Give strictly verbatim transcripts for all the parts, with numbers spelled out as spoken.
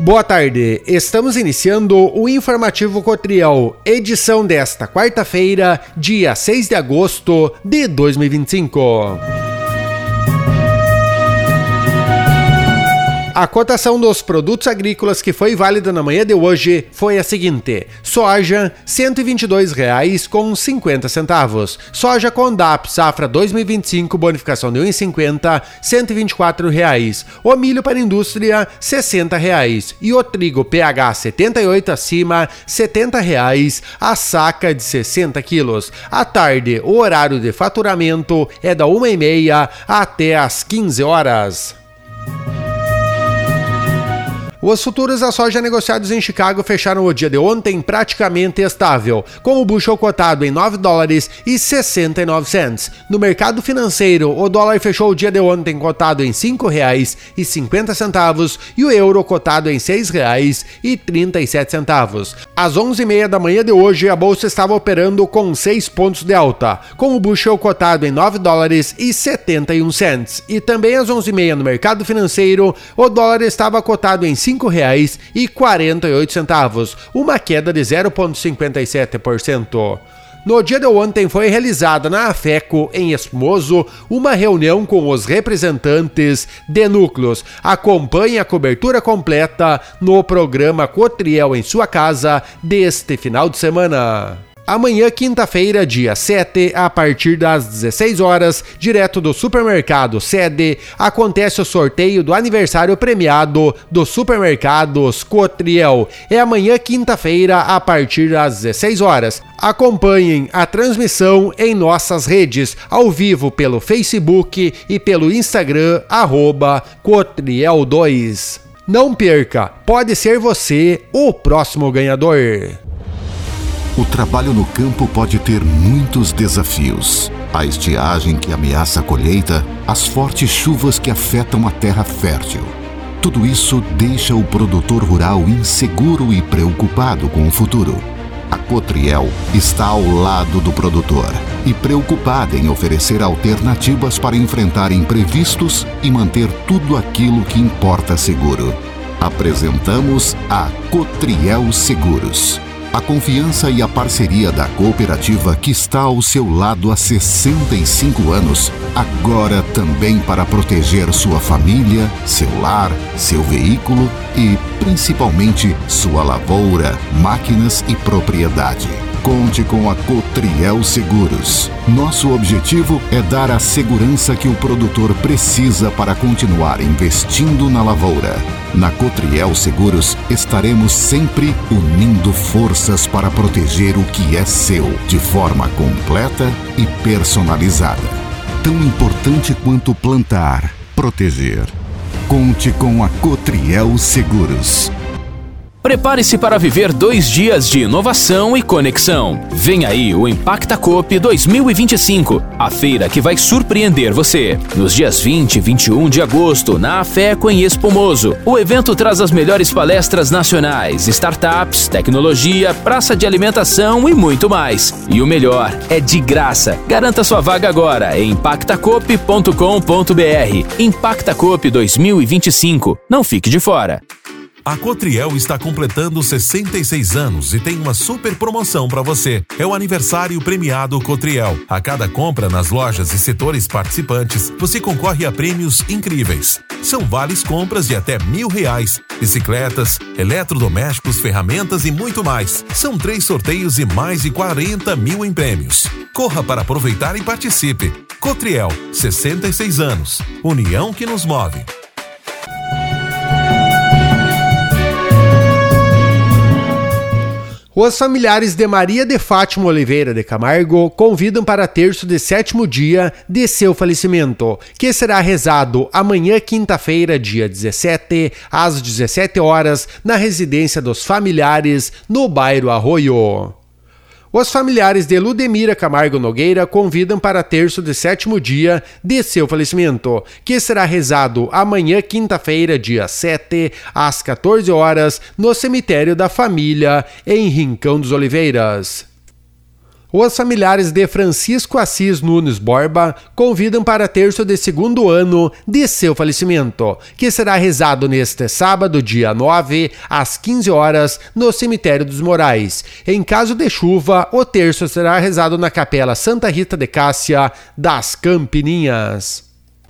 Boa tarde, estamos iniciando o Informativo Cotriel, edição desta quarta-feira, dia seis de agosto de dois mil e vinte e cinco. A cotação dos produtos agrícolas que foi válida na manhã de hoje foi a seguinte: soja cento e vinte e dois reais com cinquenta centavos, soja Condap safra dois mil e vinte e cinco bonificação de um real e cinquenta, cento e vinte e quatro reais, o milho para indústria sessenta reais e o trigo P H setenta e oito acima setenta reais a saca de sessenta quilos. À tarde, o horário de faturamento é da uma e meia até às quinze horas. Os futuros da soja negociados em Chicago fecharam o dia de ontem praticamente estável, com o bushel cotado em nove dólares e sessenta e nove centavos. No mercado financeiro, o dólar fechou o dia de ontem cotado em cinco reais e cinquenta centavos e o euro cotado em seis reais e trinta e sete centavos. Às onze e meia da manhã de hoje, a bolsa estava operando com seis pontos de alta, com o bushel cotado em nove dólares e setenta e um centavos. E também às onze e meia no mercado financeiro, o dólar estava cotado em cinco reais e quarenta e oito centavos, uma queda de zero vírgula cinquenta e sete por cento. No dia de ontem foi realizada na AFECO, em Espumoso, uma reunião com os representantes de núcleos. Acompanhe a cobertura completa no programa Cotriel em sua casa deste final de semana. Amanhã, quinta-feira, dia sete, a partir das dezesseis horas, direto do supermercado sede, acontece o sorteio do aniversário premiado dos supermercados Cotriel. É amanhã, quinta-feira, a partir das dezesseis horas. Acompanhem a transmissão em nossas redes, ao vivo pelo Facebook e pelo Instagram, arroba Cotriel dois. Não perca, pode ser você o próximo ganhador. O trabalho no campo pode ter muitos desafios. A estiagem que ameaça a colheita, as fortes chuvas que afetam a terra fértil. Tudo isso deixa o produtor rural inseguro e preocupado com o futuro. A Cotriel está ao lado do produtor e preocupada em oferecer alternativas para enfrentar imprevistos e manter tudo aquilo que importa seguro. Apresentamos a Cotriel Seguros. A confiança e a parceria da cooperativa que está ao seu lado há sessenta e cinco anos, agora também para proteger sua família, seu lar, seu veículo e, principalmente, sua lavoura, máquinas e propriedade. Conte com a Cotriel Seguros. Nosso objetivo é dar a segurança que o produtor precisa para continuar investindo na lavoura. Na Cotriel Seguros, estaremos sempre unindo forças para proteger o que é seu, de forma completa e personalizada. Tão importante quanto plantar, proteger. Conte com a Cotriel Seguros. Prepare-se para viver dois dias de inovação e conexão. Vem aí o Impacta Coop dois mil e vinte e cinco, a feira que vai surpreender você. Nos dias vinte e vinte e um de agosto, na AFECO em Espumoso, o evento traz as melhores palestras nacionais, startups, tecnologia, praça de alimentação e muito mais. E o melhor, é de graça. Garanta sua vaga agora em impacta coop ponto com ponto b r. Impacta Coop dois mil e vinte e cinco. Não fique de fora. A Cotriel está completando sessenta e seis anos e tem uma super promoção para você. É o aniversário premiado Cotriel. A cada compra nas lojas e setores participantes, você concorre a prêmios incríveis. São vales compras de até mil reais, bicicletas, eletrodomésticos, ferramentas e muito mais. São três sorteios e mais de quarenta mil em prêmios. Corra para aproveitar e participe. Cotriel, sessenta e seis anos. União que nos move. Os familiares de Maria de Fátima Oliveira de Camargo convidam para terço de sétimo dia de seu falecimento, que será rezado amanhã, quinta-feira, dia dezessete, às dezessete horas, na residência dos familiares, no bairro Arroio. Os familiares de Ludemira Camargo Nogueira convidam para terço de sétimo dia de seu falecimento, que será rezado amanhã, quinta-feira, dia sete, às quatorze horas, no cemitério da família, em Rincão dos Oliveiras. Os familiares de Francisco Assis Nunes Borba convidam para terço de segundo ano de seu falecimento, que será rezado neste sábado, dia nove, às quinze horas, no cemitério dos Morais. Em caso de chuva, o terço será rezado na Capela Santa Rita de Cássia das Campininhas.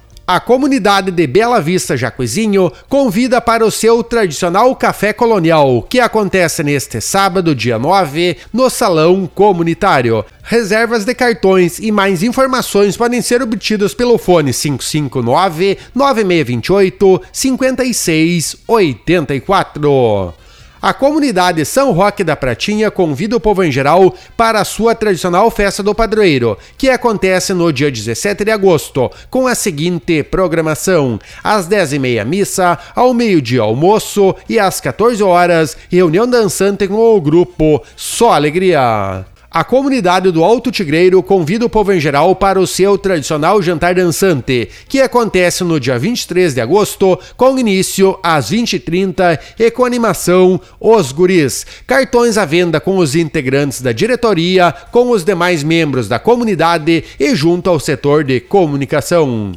A comunidade de Bela Vista Jacuizinho convida para o seu tradicional café colonial, que acontece neste sábado, dia nove, no Salão Comunitário. Reservas de cartões e mais informações podem ser obtidas pelo fone cinco cinco nove, nove seis dois oito, cinco seis oito quatro. A comunidade São Roque da Pratinha convida o povo em geral para a sua tradicional festa do padroeiro, que acontece no dia dezessete de agosto, com a seguinte programação: às dez e meia missa, ao meio-dia almoço e às quatorze horas reunião dançante com o grupo Só Alegria. A comunidade do Alto Tigreiro convida o povo em geral para o seu tradicional jantar dançante, que acontece no dia vinte e três de agosto, com início às vinte e trinta e com animação Os Guris. Cartões à venda com os integrantes da diretoria, com os demais membros da comunidade e junto ao setor de comunicação.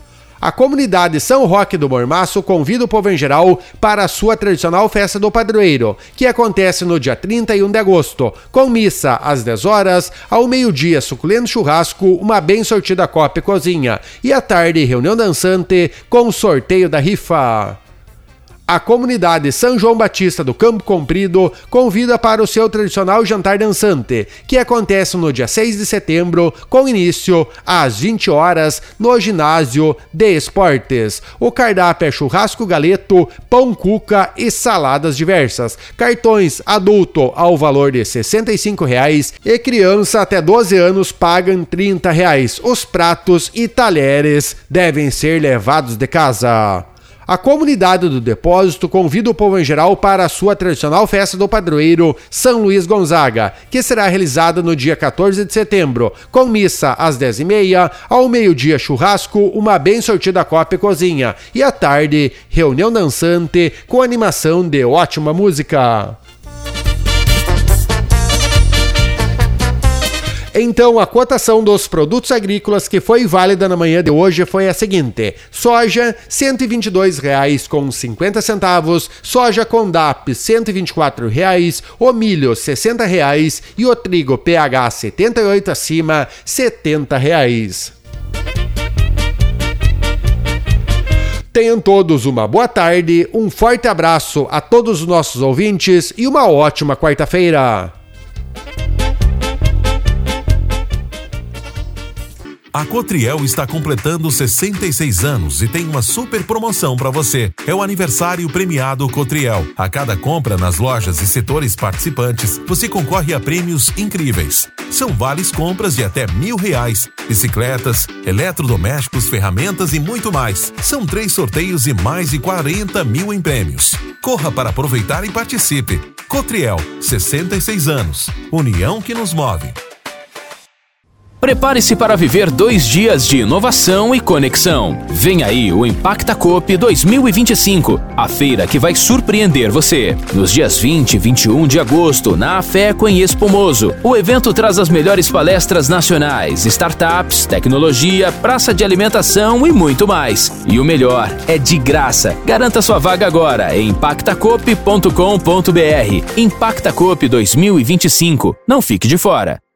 A comunidade São Roque do Mormaço convida o povo em geral para a sua tradicional festa do padroeiro, que acontece no dia trinta e um de agosto, com missa às dez horas, ao meio-dia suculento churrasco, uma bem sortida copa e cozinha, e à tarde reunião dançante com sorteio da rifa. A comunidade São João Batista do Campo Comprido convida para o seu tradicional jantar dançante, que acontece no dia seis de setembro, com início às vinte horas, no ginásio de esportes. O cardápio é churrasco galeto, pão cuca e saladas diversas. Cartões adulto ao valor de sessenta e cinco reais e criança até doze anos pagam trinta reais. Os pratos e talheres devem ser levados de casa. A comunidade do Depósito convida o povo em geral para a sua tradicional festa do padroeiro São Luís Gonzaga, que será realizada no dia quatorze de setembro, com missa às dez e meia, ao meio-dia churrasco, uma bem sortida copa e cozinha, e à tarde reunião dançante com animação de ótima música. Então, a cotação dos produtos agrícolas que foi válida na manhã de hoje foi a seguinte: soja cento e vinte e dois reais com cinquenta centavos, soja Condap cento e vinte e quatro reais, o milho sessenta reais e o trigo P H setenta e oito acima setenta reais. Tenham todos uma boa tarde, um forte abraço a todos os nossos ouvintes e uma ótima quarta-feira. A Cotriel está completando sessenta e seis anos e tem uma super promoção para você. É o aniversário premiado Cotriel. A cada compra nas lojas e setores participantes, você concorre a prêmios incríveis. São vales compras de até mil reais, bicicletas, eletrodomésticos, ferramentas e muito mais. São três sorteios e mais de quarenta mil em prêmios. Corra para aproveitar e participe. Cotriel, sessenta e seis anos. União que nos move. Prepare-se para viver dois dias de inovação e conexão. Vem aí o Impacta Coop dois mil e vinte e cinco, a feira que vai surpreender você. Nos dias vinte e vinte e um de agosto, na Afeco em Espumoso, o evento traz as melhores palestras nacionais, startups, tecnologia, praça de alimentação e muito mais. E o melhor, é de graça. Garanta sua vaga agora em impacta coop ponto com ponto b r. Impacta Coop dois mil e vinte e cinco. Não fique de fora.